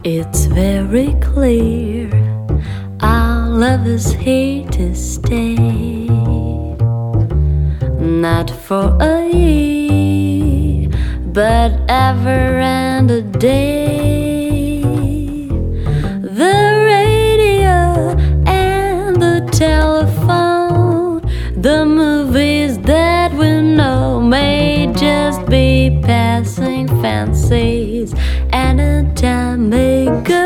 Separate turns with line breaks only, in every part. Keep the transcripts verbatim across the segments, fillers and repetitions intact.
It's very clear our love is here to stay. Not for a year, but ever and a day. The radio and the telephone, the movies that we know may just be passing fancies, and a time may go.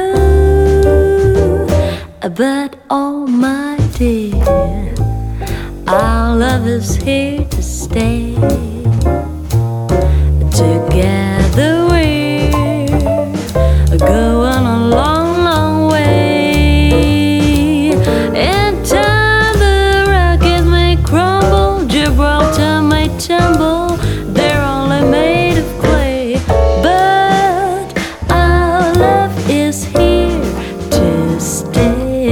But oh my dear, our love is here to stay. Together we're going a long, long way. In time the rockets may crumble, Gibraltar may tumble, they're only made of clay. But our love is here to stay.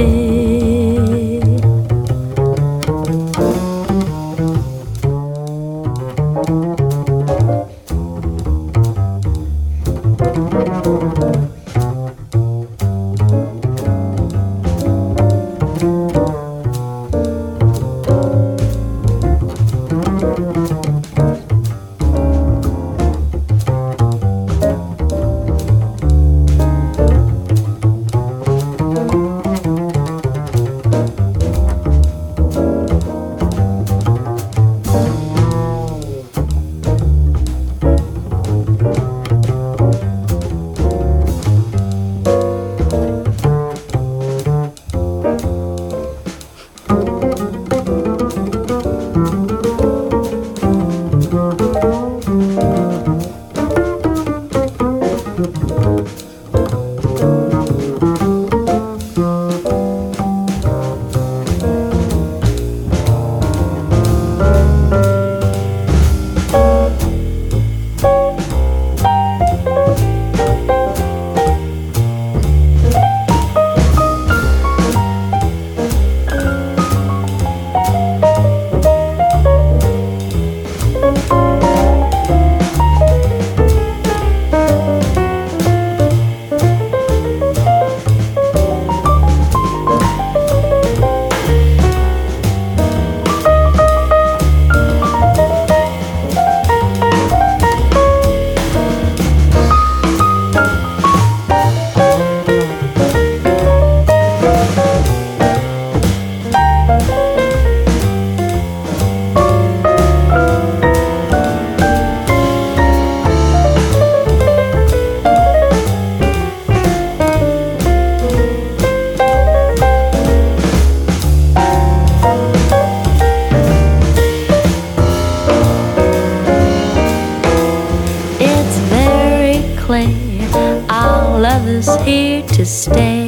Our love is here to stay.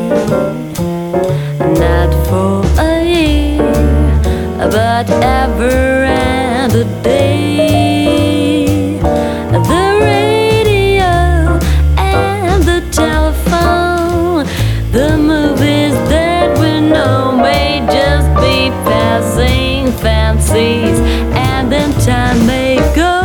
Not for a year, but ever and a day. The radio and the telephone, the movies that we know may just be passing fancies, and then time may go.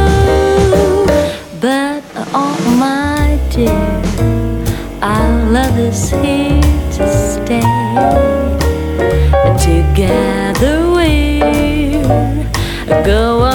But oh my dear, our love is here to stay. Together we're going